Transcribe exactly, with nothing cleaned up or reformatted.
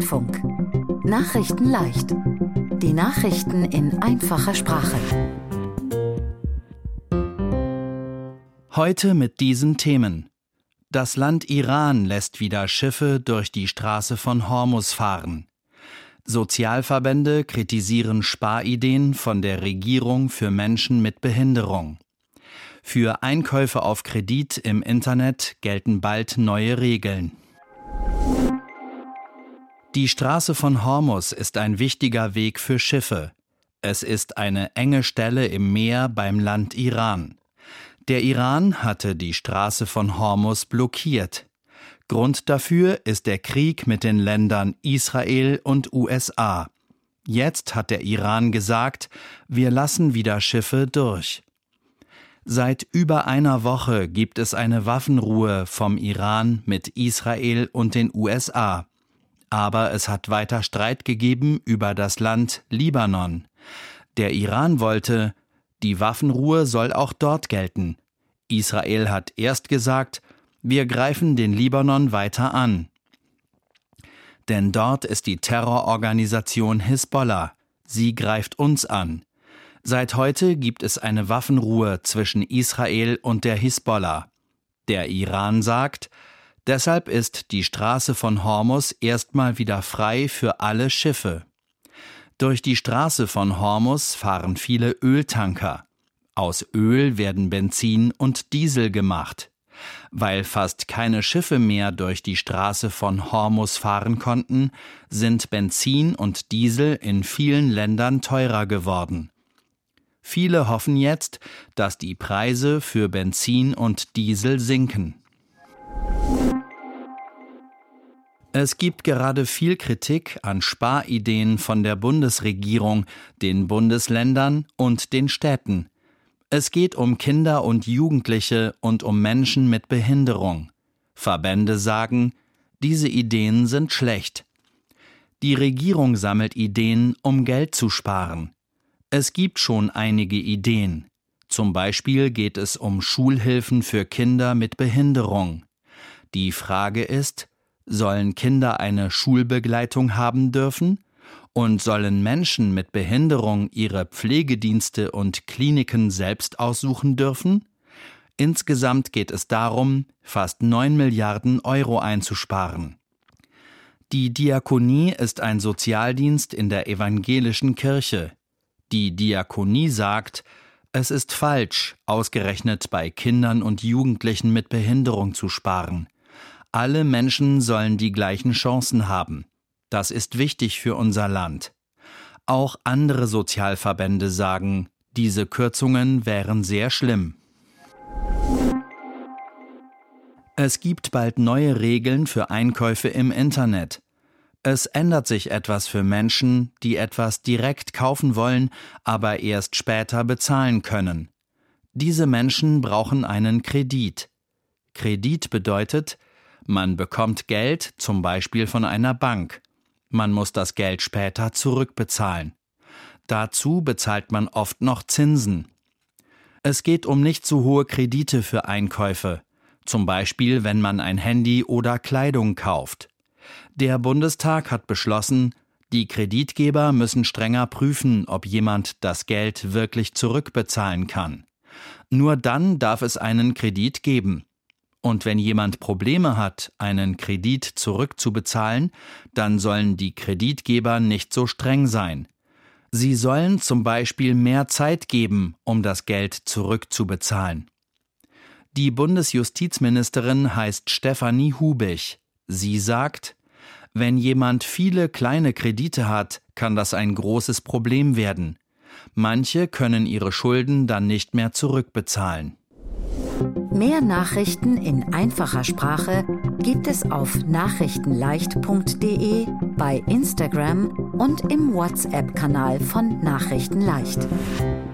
Deutschlandfunk. Nachrichten leicht. Die Nachrichten in einfacher Sprache. Heute mit diesen Themen. Das Land Iran lässt wieder Schiffe durch die Straße von Hormuz fahren. Sozialverbände kritisieren Sparideen von der Regierung für Menschen mit Behinderung. Für Einkäufe auf Kredit im Internet gelten bald neue Regeln. Die Straße von Hormuz ist ein wichtiger Weg für Schiffe. Es ist eine enge Stelle im Meer beim Land Iran. Der Iran hatte die Straße von Hormuz blockiert. Grund dafür ist der Krieg mit den Ländern Israel und U S A. Jetzt hat der Iran gesagt, wir lassen wieder Schiffe durch. Seit über einer Woche gibt es eine Waffenruhe vom Iran mit Israel und den U S A. Aber es hat weiter Streit gegeben über das Land Libanon. Der Iran wollte, die Waffenruhe soll auch dort gelten. Israel hat erst gesagt, wir greifen den Libanon weiter an. Denn dort ist die Terrororganisation Hisbollah. Sie greift uns an. Seit heute gibt es eine Waffenruhe zwischen Israel und der Hisbollah. Der Iran sagt, deshalb ist die Straße von Hormuz erstmal wieder frei für alle Schiffe. Durch die Straße von Hormuz fahren viele Öltanker. Aus Öl werden Benzin und Diesel gemacht. Weil fast keine Schiffe mehr durch die Straße von Hormuz fahren konnten, sind Benzin und Diesel in vielen Ländern teurer geworden. Viele hoffen jetzt, dass die Preise für Benzin und Diesel sinken. Es gibt gerade viel Kritik an Sparideen von der Bundesregierung, den Bundesländern und den Städten. Es geht um Kinder und Jugendliche und um Menschen mit Behinderung. Verbände sagen, diese Ideen sind schlecht. Die Regierung sammelt Ideen, um Geld zu sparen. Es gibt schon einige Ideen. Zum Beispiel geht es um Schulhilfen für Kinder mit Behinderung. Die Frage ist, sollen Kinder eine Schulbegleitung haben dürfen? Und sollen Menschen mit Behinderung ihre Pflegedienste und Kliniken selbst aussuchen dürfen? Insgesamt geht es darum, fast neun Milliarden Euro einzusparen. Die Diakonie ist ein Sozialdienst in der evangelischen Kirche. Die Diakonie sagt, es ist falsch, ausgerechnet bei Kindern und Jugendlichen mit Behinderung zu sparen. Alle Menschen sollen die gleichen Chancen haben. Das ist wichtig für unser Land. Auch andere Sozialverbände sagen, diese Kürzungen wären sehr schlimm. Es gibt bald neue Regeln für Einkäufe im Internet. Es ändert sich etwas für Menschen, die etwas direkt kaufen wollen, aber erst später bezahlen können. Diese Menschen brauchen einen Kredit. Kredit bedeutet, man bekommt Geld, zum Beispiel von einer Bank. Man muss das Geld später zurückbezahlen. Dazu bezahlt man oft noch Zinsen. Es geht um nicht zu hohe Kredite für Einkäufe, zum Beispiel wenn man ein Handy oder Kleidung kauft. Der Bundestag hat beschlossen, die Kreditgeber müssen strenger prüfen, ob jemand das Geld wirklich zurückbezahlen kann. Nur dann darf es einen Kredit geben. Und wenn jemand Probleme hat, einen Kredit zurückzubezahlen, dann sollen die Kreditgeber nicht so streng sein. Sie sollen zum Beispiel mehr Zeit geben, um das Geld zurückzubezahlen. Die Bundesjustizministerin heißt Stefanie Hubich. Sie sagt, wenn jemand viele kleine Kredite hat, kann das ein großes Problem werden. Manche können ihre Schulden dann nicht mehr zurückbezahlen. Mehr Nachrichten in einfacher Sprache gibt es auf nachrichtenleicht punkt de, bei Instagram und im WhatsApp-Kanal von Nachrichten leicht.